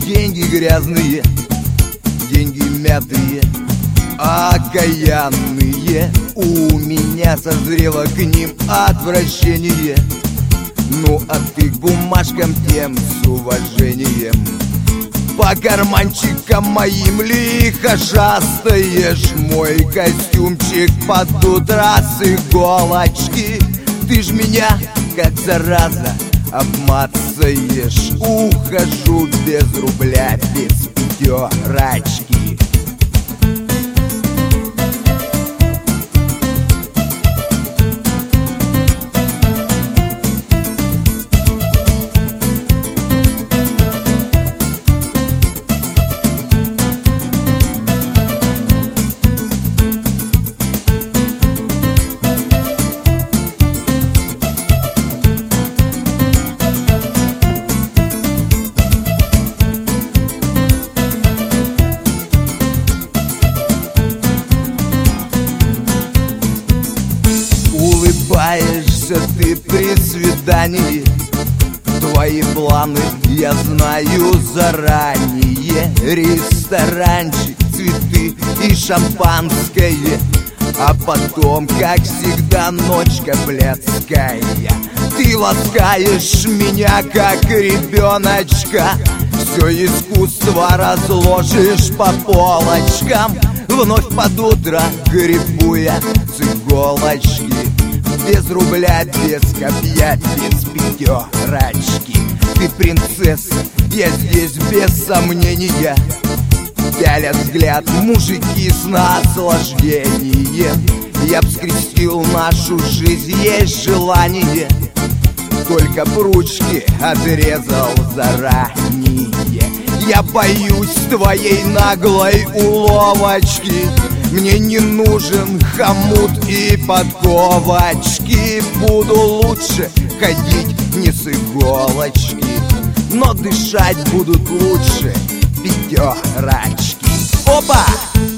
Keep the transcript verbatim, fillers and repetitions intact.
деньги грязные, деньги мятые, окаянные. У меня созрело к ним отвращение. Ну а ты к бумажкам тем с уважением. По карманчикам моим лихо шастаешь. Мой костюмчик под утро с иголочки. Ты ж меня, как зараза, обмацаешь. Ухожу без рубля, без пятерочки. Улыбаешься ты при свидании. Твои планы я знаю заранее. Ресторанчик, цветы и шампанское. А потом, как всегда, ночка блядская. Ты ласкаешь меня, как ребеночка. Все искусство разложишь по полочкам. Вновь под утро грибу я с иголочки. Без рубля, без копья, без пятерочки. Ты принцесса, я здесь без сомнения. Пялят взгляд мужики с наслаждением. Я б скрестил нашу жизнь, есть желание. Только б ручки отрезал заранее. Я боюсь твоей наглой уловочки. Мне не нужен хомут и подковочки. Буду лучше ходить не с иголочки, но дышать будут лучше пятерочки. Опа!